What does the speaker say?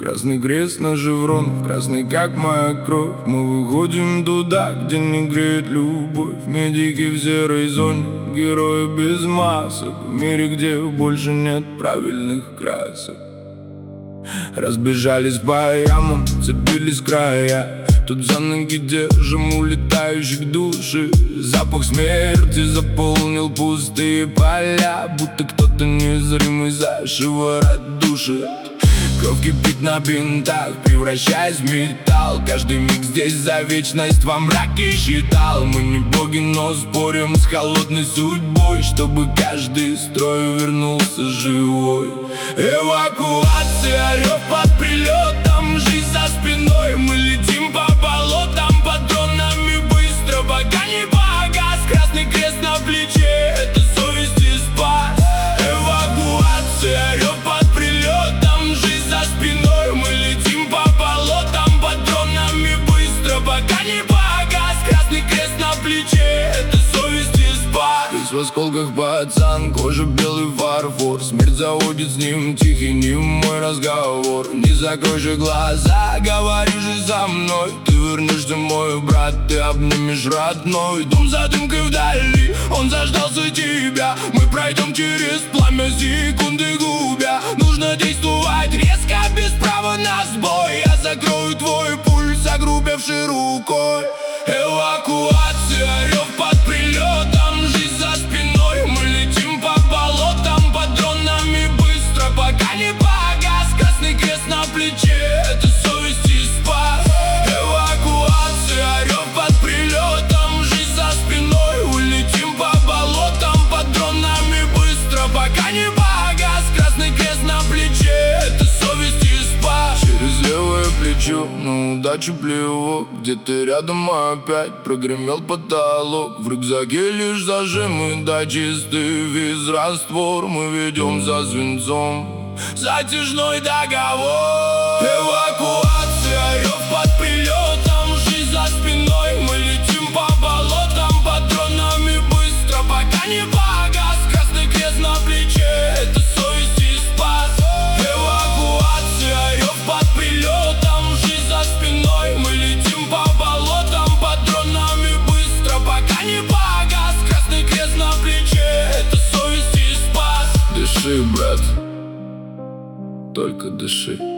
Красный крест на шеврон, красный как моя кровь. Мы выходим туда, где не греет любовь. Медики в серой зоне, герои без масок. В мире, где больше нет правильных красок. Разбежались по ямам, цепились края. Тут за ноги держим улетающих души. Запах смерти заполнил пустые поля, будто кто-то незримый за шиворот душит. Кровь кипит на бинтах, превращаясь в металл. Каждый миг здесь за вечность во мраке считал. Мы не боги, но спорим с холодной судьбой, чтобы каждый строй вернулся живой. Эвакуация, рев под прилетом, жизнь за спиной. Мы летим по болотам под дронами быстро, пока не погас красный крест на плече. Это совесть и спас. Эвакуация, рев под прилетом, жизнь за спиной. Мы летим по болотам под дронами быстро, пока не погас красный крест на плече. Это совесть и спас. Весь в осколках пацан, кожа белый фарфор. Смерть заводит с ним тихий немой разговор. Не закрой же глаза, говори же за мной. Ты вернешься, мой брат, ты обнимешь родной. Дом за дымкой вдали, он заждался тебя. Мы пройдем через пламя, секунды губя. Нужно действовать резко, без права на сбой. Я закрою твой пульс, огрубевшей рукой. Эвакуация, рев под прилетом, жизнь за спиной. Мы летим по болотам под дронами быстро, пока не погас красный крест на плече. Это совесть и спас. Эвакуация, рев под прилетом, жизнь за спиной. Улетим по болотам под дронами быстро, пока не погас красный крест на плече. Это совесть и спас. Через левое плечо на удачу плевок. Где-то рядом опять прогремел потолок. В рюкзаке лишь зажимы да чистый виз раствор. Мы ведем за свинцом затяжной договор. Эвакуация, рев под прилетом, жизнь за спиной. Мы летим по болотам под дронами быстро, пока не погас красный крест на плече. Это совесть и спас. Эвакуация, рев под прилетом, жизнь за спиной. Мы летим по болотам под дронами быстро, пока не погас красный крест на плече. Это совесть и спас. Дыши, брат, только дыши.